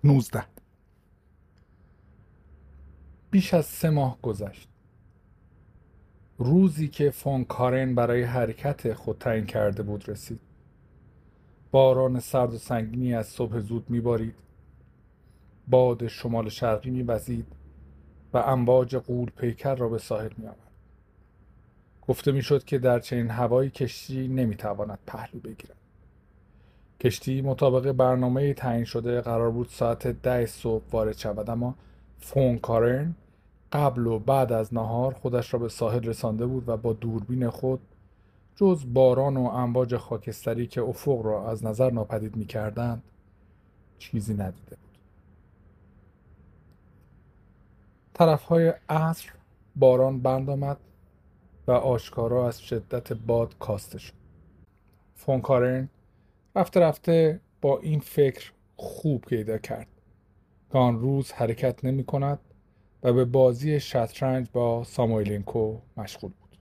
19. بیش از 3 ماه گذشت. روزی که فون کارن برای حرکت خود تعیین کرده بود رسید. باران سرد و سنگینی از صبح زود میبارید. باد شمال شرقی میوزید و امواج غول پیکر را به ساحل میآورد. گفته میشد که در چنین هوایی کشتی نمیتواند پهلو بگیرد. کشتی مطابق برنامه تعیین شده قرار بود ساعت 10 صبح وارد شود، اما فون کارن قبل و بعد از نهار خودش را به ساحل رسانده بود و با دوربین خود جز باران و امواج خاکستری که افق را از نظر ناپدید می‌کردند چیزی ندیده بود. طرفهای عصر باران بند آمد و آشکارا از شدت باد کاسته شد. فون کارن رفته رفته با این فکر خوب پیدا کرد که آن روز حرکت نمی کند و به بازی شطرنج با ساموئیلنکو مشغول بود.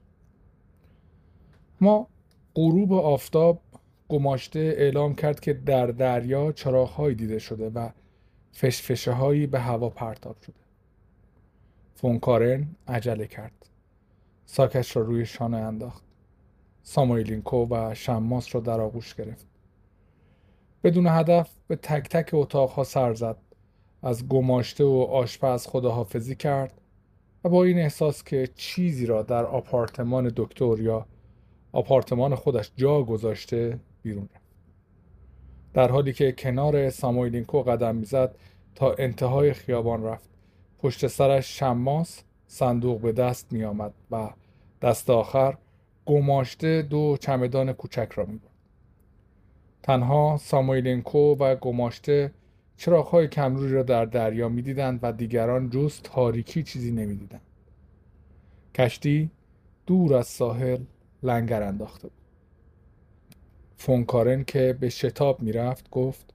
اما غروب آفتاب گماشته اعلام کرد که در دریا چراغ‌هایی دیده شده و فشفشه‌هایی به هوا پرتاب شده. فون کارن عجله کرد. ساکش را روی شانه انداخت. ساموئیلنکو و شماس را در آغوش گرفت. بدون هدف به تک تک اتاقها سر زد. از گماشته و آشپز خداحافظی کرد و با این احساس که چیزی را در آپارتمان دکتر یا آپارتمان خودش جا گذاشته بیرون رفت. در حالی که کنار ساموئیلنکو قدم میزد تا انتهای خیابان رفت. پشت سرش شماس صندوق به دست می آمد و دست آخر گماشته 2 چمدان کوچک را می برد. تنها ساموئیلنکو و گماشته چراغ‌های کمرویی را در دریا می دیدند و دیگران جز تاریکی چیزی نمی دیدند. کشتی دور از ساحل لنگر انداخته بود. فون کارن که به شتاب می رفت گفت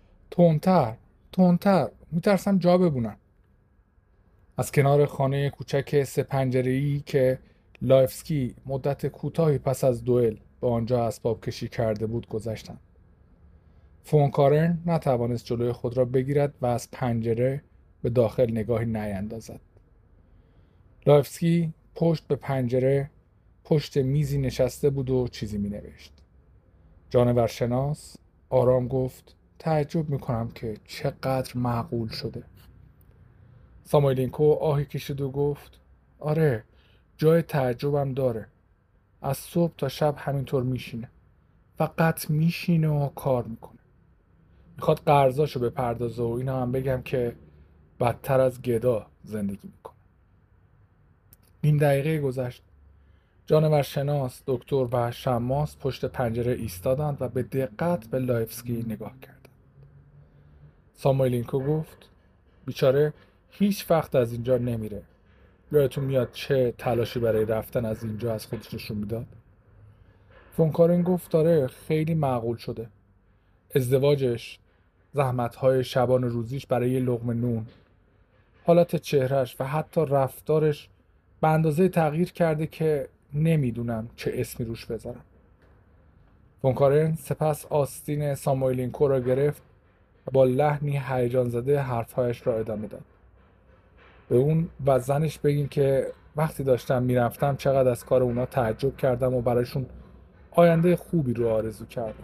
تندتر میترسم جا ببونم. از کنار خانه کوچک 3 پنجره‌ای که لایفسکی مدت کوتاهی پس از دوئل به آنجا اسباب کشی کرده بود گذشتند. فون کارن نتوانست جلوی خود را بگیرد و از پنجره به داخل نگاهی نیندازد. لایفسکی پشت به پنجره پشت میزی نشسته بود و چیزی می نوشت. جانورشناس آرام گفت تعجب میکنم که چقدر معقول شده. ساموئیلنکو آهی کشید و گفت آره، جای تعجبم داره. از صبح تا شب همینطور میشینه. فقط میشینه و کار میکنه. میخواد قرضاشو بپردازه و اینا هم بگم که بدتر از گدا زندگی میکنه. نیم دقیقه گذشت. جانورشناس، دکتر و شماس پشت پنجره ایستادند و به دقت به لایفسکی نگاه کردند. ساموئیلنکو گفت بیچاره هیچ وقت از اینجا نمیره. یادتون میاد چه تلاشی برای رفتن از اینجا از خودش نشون میداد؟ فون کارن گفت داره خیلی معقول شده. ازدواجش، زحمت‌های شبان روزیش برای یه لقمه نون، حالت چهرش و حتی رفتارش به اندازه تغییر کرده که نمیدونم چه اسمی روش بذارم. فون کارن سپس آستین ساموئیلنکو را گرفت و با لحنی هیجان زده حرفهایش را ادامه داد. به اون و زنش بگین که وقتی داشتم میرفتم چقدر از کار اونا تعجب کردم و برایشون آینده خوبی رو آرزو کردم.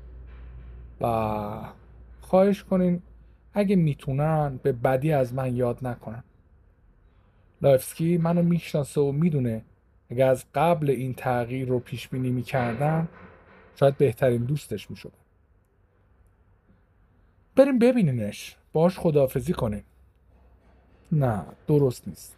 و خواهش کنین اگه میتونن به بدی از من یاد نکنن. لایفسکی منو میشناسه و میدونه اگه از قبل این تغییر رو پیش بینی میکردم شاید بهترین دوستش میشدم. بریم ببینینش، باهاش خداحافظی کنین. نه درست نیست.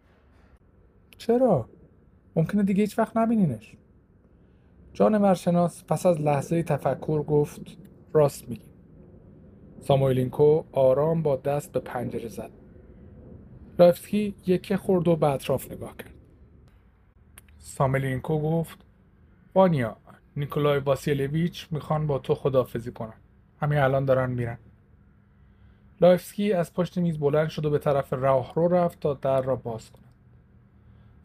چرا؟ ممکنه دیگه هیچ وقت نبینینش. جانورشناس پس از لحظه تفکر گفت راست میگی. ساموئیلنکو آرام با دست به پنجره زد. لایفسکی یکه خورد و به اطراف نگاه کرد. ساموئیلنکو گفت وانیا، نیکولای واسیلیویچ میخوان با تو خداحافظی کنن. همین الان دارن میرن. لایفسکی از پشت میز بلند شد و به طرف راهرو رفت تا در را باز کند.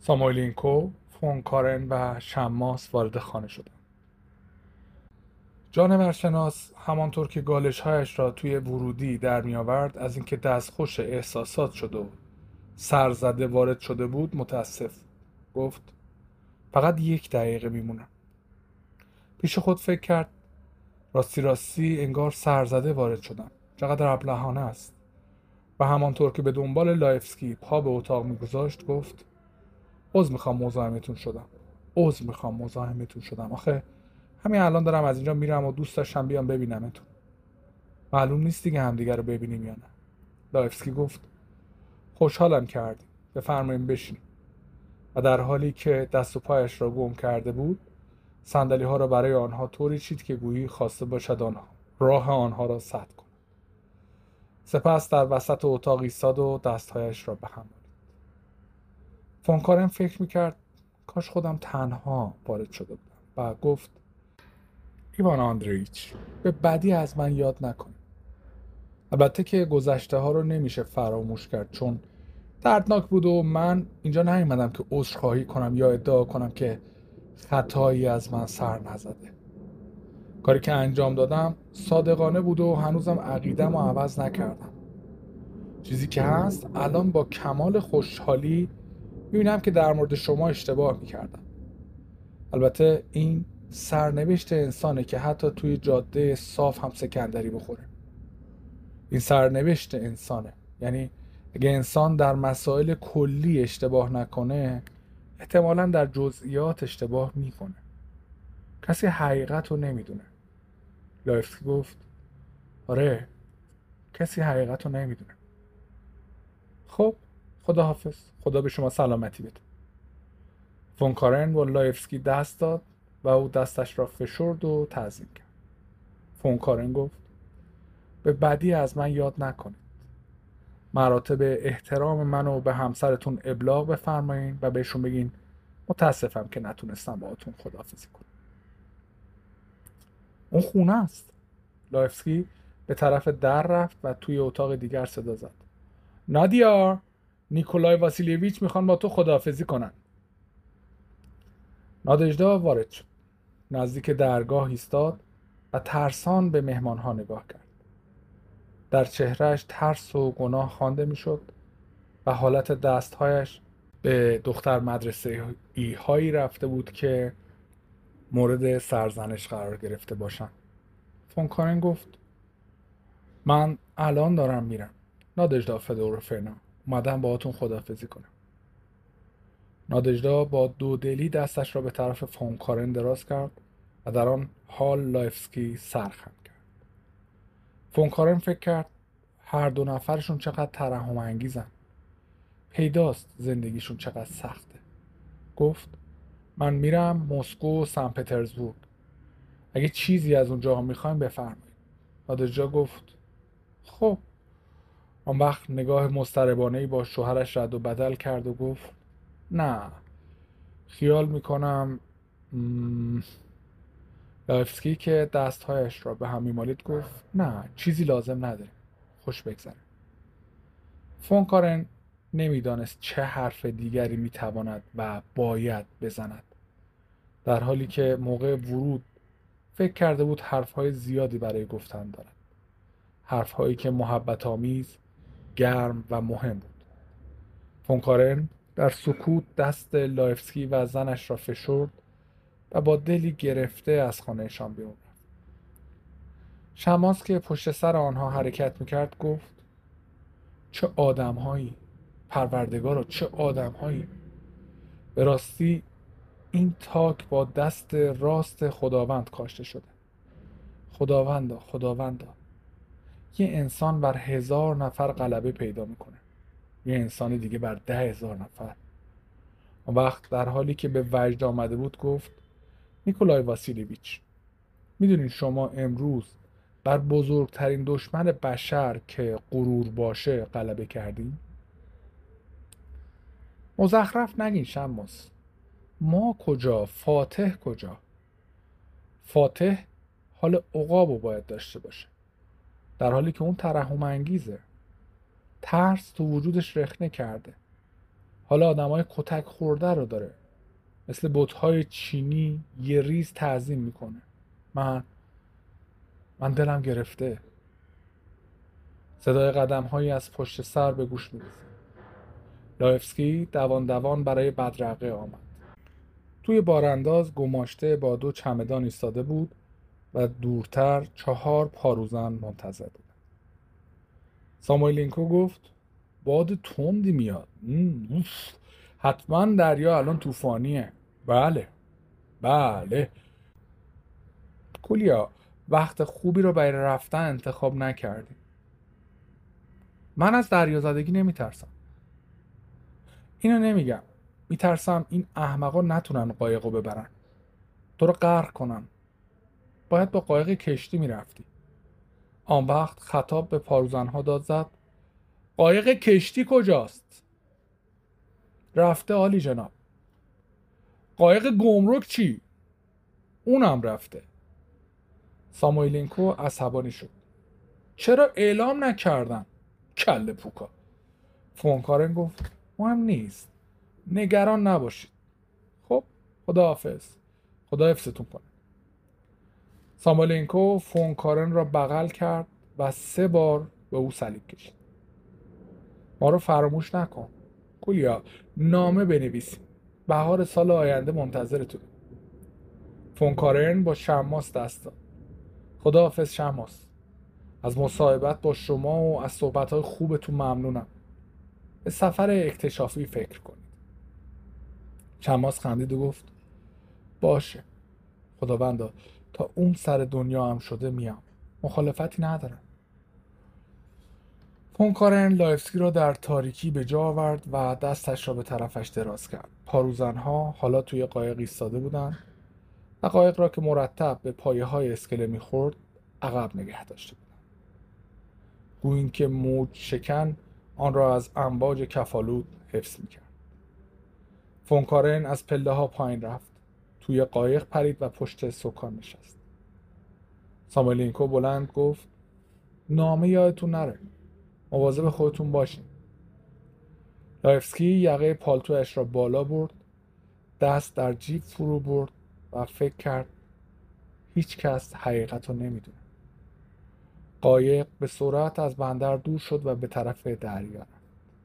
ساموئیلنکو، فون کارن و شماس وارد خانه شدند. جانورشناس همانطور که گالش‌هایش را توی ورودی در می‌آورد از اینکه دستخوش احساسات شده و سرزده وارد شده بود متاسف. گفت فقط 1 دقیقه میمونم. پیش خود فکر کرد راستی راستی انگار سرزده وارد شدم. چقدر ابلهانه است. و همانطور که به دنبال لایفسکی پا به اتاق میگذاشت گفت عذر میخوام مزاحمتون شدم. آخه همین الان دارم از اینجا میرم و دوست داشتم بیام ببینمتون. معلوم نیست دیگه همدیگه رو ببینیم یا نه. لایفسکی گفت خوشحالم کردی. بفرمایید بشین. و در حالی که دست و پایش را گم کرده بود صندلی ها را برای آنها طوری چید که گویی خواسته باشد راه آنها را سد کند. سپس در وسط اتاق ایستاد و دستهایش را به هم مالید. فون کارن فکر میکرد کاش خودم تنها وارد شده بودم و گفت ایوان آندریچ به بدی از من یاد نکن. البته که گذشته ها رو نمیشه فراموش کرد چون دردناک بود و من اینجا نیومدم که عذرخواهی کنم یا ادعا کنم که خطایی از من سر نزده. کاری که انجام دادم صادقانه بود و هنوزم عقیدم رو عوض نکردم. چیزی که هست الان با کمال خوشحالی میبینم که در مورد شما اشتباه میکردم. البته این سرنوشت انسانه که حتی توی جاده صاف هم سکندری بخوره. این سرنوشت انسانه. یعنی اگه انسان در مسائل کلی اشتباه نکنه احتمالاً در جزئیات اشتباه میکنه. کسی حقیقت رو نمیدونه. لایفسکی گفت آره کسی حقیقت رو نمیدونه. خب خداحافظ. خدا به شما سلامتی بده. فون کارن با لایفسکی دست داد و او دستش را فشرد و تعظیم کرد. فون کارن گفت به بدی از من یاد نکنید. مراتب احترام منو به همسرتون ابلاغ بفرمایید و بهشون بگین متاسفم که نتونستم باهاتون خداحافظی کنم. اون خونه است. لایفسکی به طرف در رفت و توی اتاق دیگر صدا زد. نادیا، نیکولای واسیلیویچ میخوان با تو خداحافظی کنن. نادژدا وارد شد. نزدیک درگاه ایستاد و ترسان به مهمانها نگاه کرد. در چهرهش ترس و گناه خوانده میشد و حالت دستهایش به دختر مدرسه هایی رفته بود که مورد سرزنش قرار گرفته باشند. فون کارن گفت من الان دارم میرم. نادژدا فدوروفنا، اومدم باهاتون خداحافظی کنم. نادژدا با دودلی دستش را به طرف فون کارن دراز کرد و در آن حال لایفسکی سرخم کرد. فون کارن فکر کرد هر دو نفرشون چقدر ترحم انگیزن. پیداست زندگیشون چقدر سخته. گفت من میرم مسکو و سن پترزبورگ. اگه چیزی از اونجا میخوایم بفرمایید. نادژدا گفت خب. آن وقت نگاه مضطربانه‌ای با شوهرش رد و بدل کرد و گفت نه خیال میکنم لایفسکی که دستهایش را به هم میمالید گفت نه چیزی لازم نداره. خوش بگذره. فون کارن نمیدانست چه حرف دیگری میتواند و باید بزند. در حالی که موقع ورود فکر کرده بود حرفهای زیادی برای گفتن دارد. حرفهایی که محبت آمیز، گرم و مهم بود. فون کارن در سکوت دست لایفسکی و زنش را فشرد و با دلی گرفته از خانهشان بیرون رفت. شماس که پشت سر آنها حرکت میکرد گفت چه آدمهایی، پروردگارا چه آدمهایی. به راستی این تاک با دست راست خداوند کاشته شده. خداوندا یه انسان بر 1000 نفر غلبه پیدا میکنه، یه انسان دیگه بر 10,000 نفر. اون وقت در حالی که به وجد آمده بود گفت نیکولای واسیلیویچ میدونین شما امروز بر بزرگترین دشمن بشر که غرور باشه غلبه کردین؟ مزخرف نگین شماس. ما کجا؟ فاتح کجا؟ فاتح حال عقابو باید داشته باشه، در حالی که اون ترحم انگیزه. ترس تو وجودش رخنه کرده. حالا آدمای کتک خورده رو داره، مثل بت‌های چینی یه ریز تعظیم میکنه. من من دلم گرفته. صدای قدم‌هایی از پشت سر به گوش می‌رسید. لایفسکی دوان دوان برای بدرقه آمد. توی بارانداز گماشته با 2 چمدان ایستاده بود و دورتر 4 پاروزن منتظر بود. ساموئیلنکو گفت باد تندی میاد. حتما دریا الان طوفانیه. بله. کولیا، وقت خوبی رو برای رفتن انتخاب نکردی. من از دریازدگی نمیترسم. اینو نمیگم. میترسم این احمقا نتونن قایقو ببرن. تو رو غرق کنن. باید با قایق کشتی میرفتی. آن وقت خطاب به پاروزنها داد زد. قایق کشتی کجاست؟ رفته عالی جناب. قایق گمرک چی؟ اونم رفته. ساموئیلنکو عصبانی شد. چرا اعلام نکردن؟ کله پوکا. فونکارن گفت مهم نیست. نگران نباشید. خب خداحافظ. خدا حفظتون کنه. ساموئیلنکو فونکارن را بغل کرد و 3 بار به او صلیب کشید. ما رو فراموش نکن. کولیا، نامه بنویسیم. بهار سال آینده منتظرتونه. فونکارن با شماس دست داد. خداحافظ شماس. از مصاحبت با شما و از صحبت‌های خوبتون ممنونم. به سفر اکتشافی فکر کنید. شماس خندید و گفت باشه. خداوندا تا اون سر دنیا هم شده میام. مخالفتی ندارم. فونکارن لایفسکی را در تاریکی به جا آورد و دستش را به طرفش دراز کرد. پاروزنها حالا توی قایق ایستاده بودند و قایق را که مرتب به پایه‌های اسکله می‌خورد عقب نگه داشته بودند. گویا اینکه موج شکن آن را از امواج کفالود حفظ می‌کرد. فونکارن از پله‌ها پایین رفت. توی قایق پرید و پشت سکان نشست. ساموئیلنکو بلند گفت نامه یادتون نره. مواظب خودتون باشین. لایفسکی یقه پالتویش را بالا برد، دست در جیب فرو برد و فکر کرد هیچ کس حقیقت رو نمیدونه. قایق به سرعت از بندر دور شد و به طرف دریا رفت.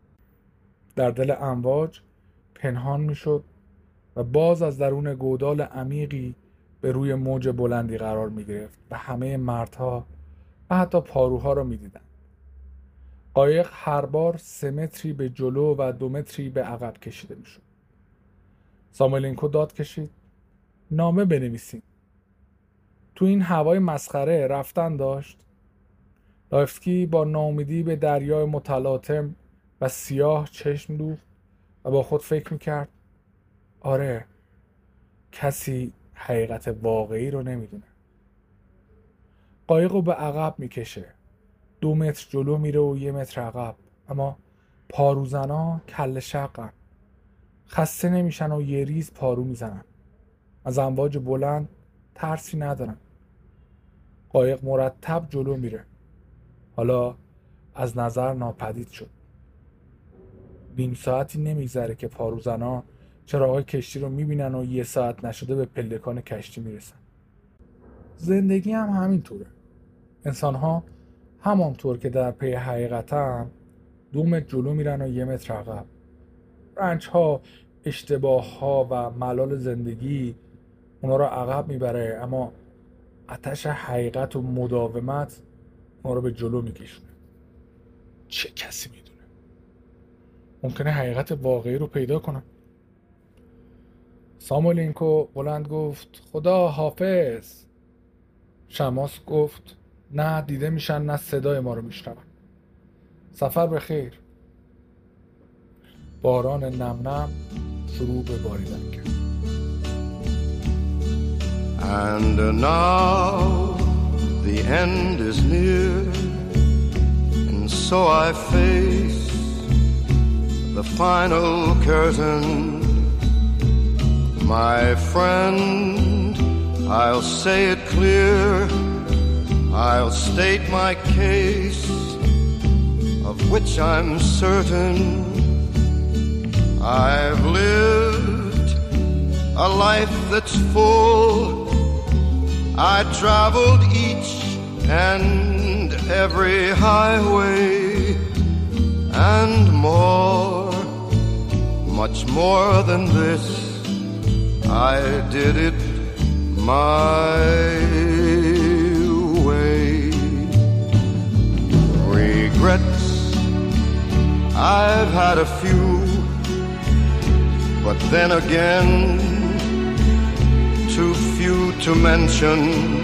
در دل امواج پنهان میشد و باز از درون گودال عمیقی به روی موج بلندی قرار می گرفت و همه مردها و حتی پاروها را می دیدن. قایق هر بار 3 متری به جلو و 2 متری به عقب کشیده می شد. ساموئیلنکو داد کشید نامه بنویسیم. تو این هوای مسخره رفتن داشت. لایفسکی با ناامیدی به دریای متلاطم و سیاه چشم دوخت و با خود فکر میکرد آره، کسی حقیقت واقعی رو نمیدونه. قایق رو به عقب میکشه. 2 متر جلو میره و 1 متر عقب. اما پاروزنا کله شقن. خسته نمیشن و یه ریز پارو میزنن. از امواج بلند ترسی ندارن. قایق مرتب جلو میره. حالا از نظر ناپدید شد. 1/2 ساعتی نمیگذره که پاروزنا چراغای کشتی رو میبینن و 1 ساعت نشده به پلکان کشتی میرسن. زندگی هم همینطوره. انسان‌ها همانطور که در پی حقیقتن 2 متر جلو میرن و 1 متر عقب. رنج‌ها، اشتباه‌ها و ملال زندگی اونا رو عقب میبره، اما آتش حقیقت و مداومت اونا رو به جلو میکشونه. چه کسی میدونه؟ ممکنه حقیقت واقعی رو پیدا کنم. ساموئیلنکو بلند گفت خدا حافظ. شماس گفت نه دیده میشن نه صدای ما رو میشنون. سفر به خیر. باران نم نم شروع به باریدن کرد. And now the end is near, and so I face the final curtain. My friend, I'll say it clear, I'll state my case, of which I'm certain. I've lived a life that's full. I traveled each and every highway and more, much more than this, I did it my way. Regrets, I've had a few, but then again, too few to mention.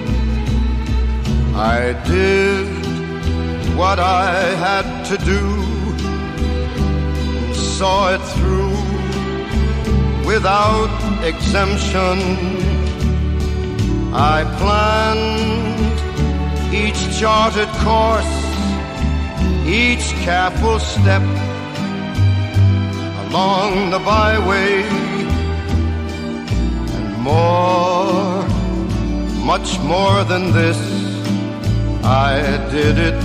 I did what I had to do, saw it through without exemption. I planned each charted course, each careful step along the byway, and more, much more than this, I did it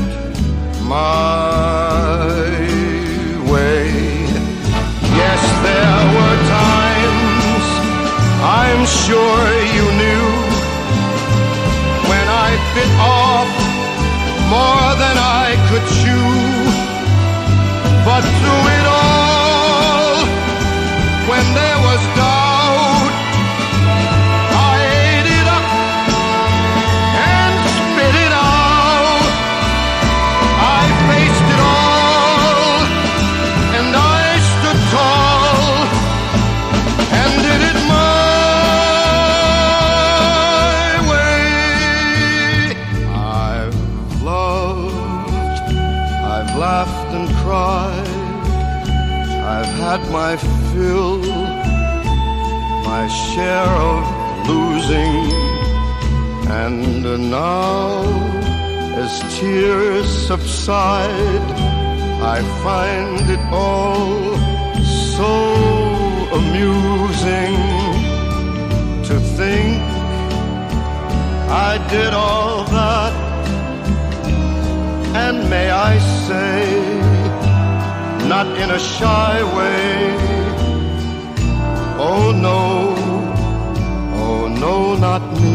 my way. Yes, there were times, I'm sure you knew, when I bit off more than I could chew. But through it all, when there was doubt, I ate it up and spit it out. I faced it all, and I stood tall and did it my way. I've loved, I've laughed and cried, I've had my fill, my share of losing, and now, as tears subside, I find it all so amusing to think I did all that, and may I say, not in a shy way, oh no, not me.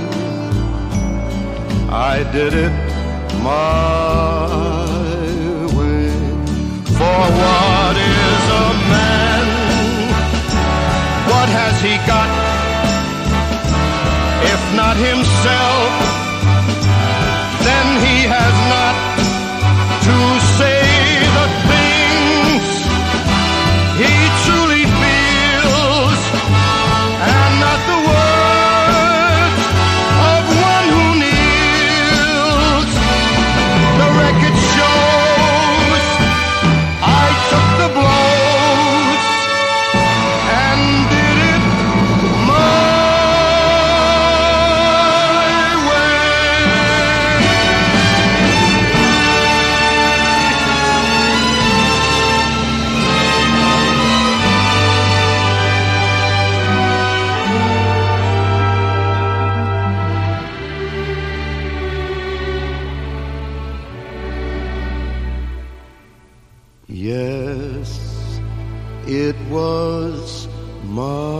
I did it my way. For what is a man? What has he got, if not himself? Then he has not to say the things he truly feels, and not the words of one who kneels. The record shows I took the blows and did it my Yes, it was my